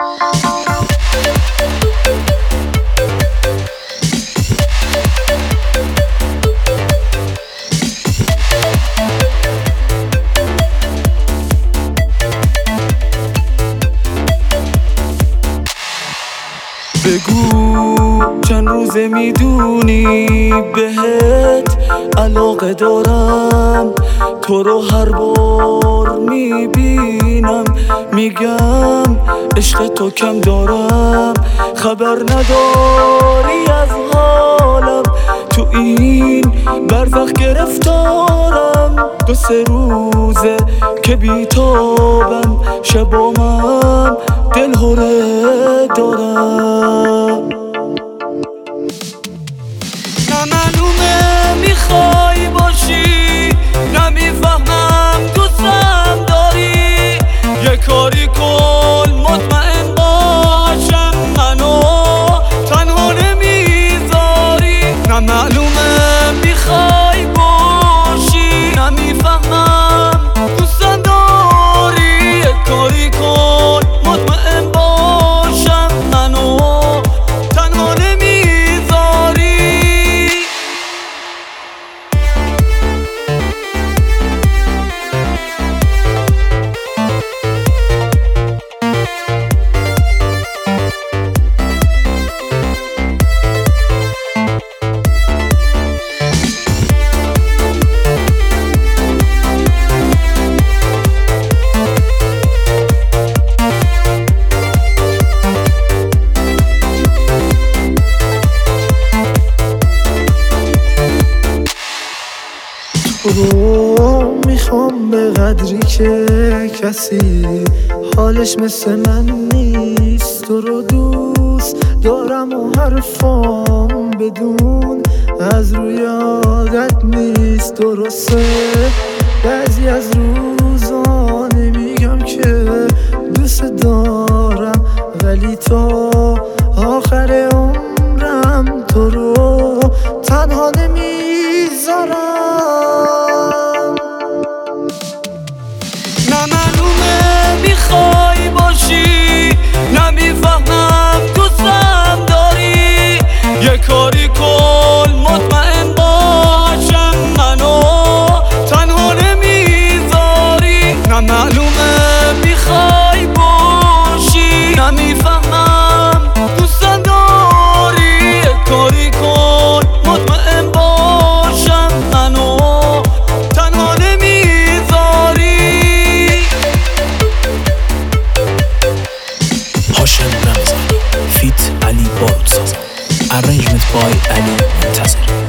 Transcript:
بگو چند روزه میدونی بهت علاقه دارم، تو رو هر بار میبینم میگم عشق تو کم دارم. خبر نداری از حالم، تو این برزخ گرفتارم. 2-3 روزه که بیتابم، شبامم دل هره دارم. نه معلومه میخوای باشی، نمیفهمم دوستم داری. یه کاری کن مطمئن باشم منو تنها نمیذاری. نه معلومه میخوای باشی، نمیفهمم دوستم داری. یه کاری کن مطمئن باشم منو تنها نمیذاری. رو میخوام به قدری که کسی حالش مثل من نیست. تو رو دوست دارم و حرفام بدون از روی عادت نیست. درسته بعضی از روزا نمیگم که دوست دارم، ولی تا آخر عمرم تو رو تنها نمیذارم. نه معلومه میخوای باشی، نمیفهمم دوستم داری. یه کاری کن مطمئن باشم منو تنها نمیذاری. نه معلومه میخوای باشی، نمیفهمم دوستم داری. یه کاری کن مطمئن باشم منو تنها نمیذاری. هاشم رمضانی فیت علی بارودساز، ارنجمنت بای علی منتظر.